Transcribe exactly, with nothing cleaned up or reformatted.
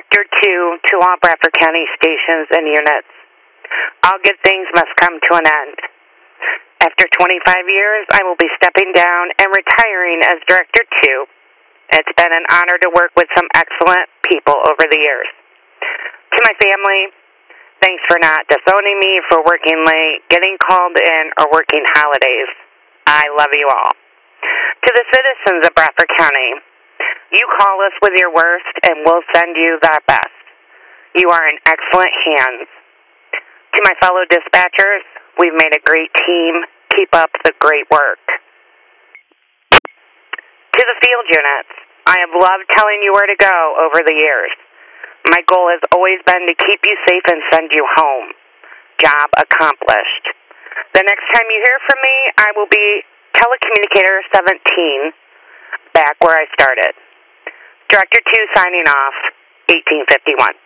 Director two to all Bradford County stations and units. All good things must come to an end. After twenty-five years, I will be stepping down and retiring as Director two. It's been an honor to work with some excellent people over the years. To my family, thanks for not disowning me for working late, getting called in, or working holidays. I love you all. To the citizens of Bradford County, you call us with your worst and we'll send you the best. You are in excellent hands. To my fellow dispatchers, we've made a great team. Keep up the great work. To the field units, I have loved telling you where to go over the years. My goal has always been to keep you safe and send you home. Job accomplished. The next time you hear from me, I will be Telecommunicator seventeen, back where I started. Director two signing off, eighteen fifty-one.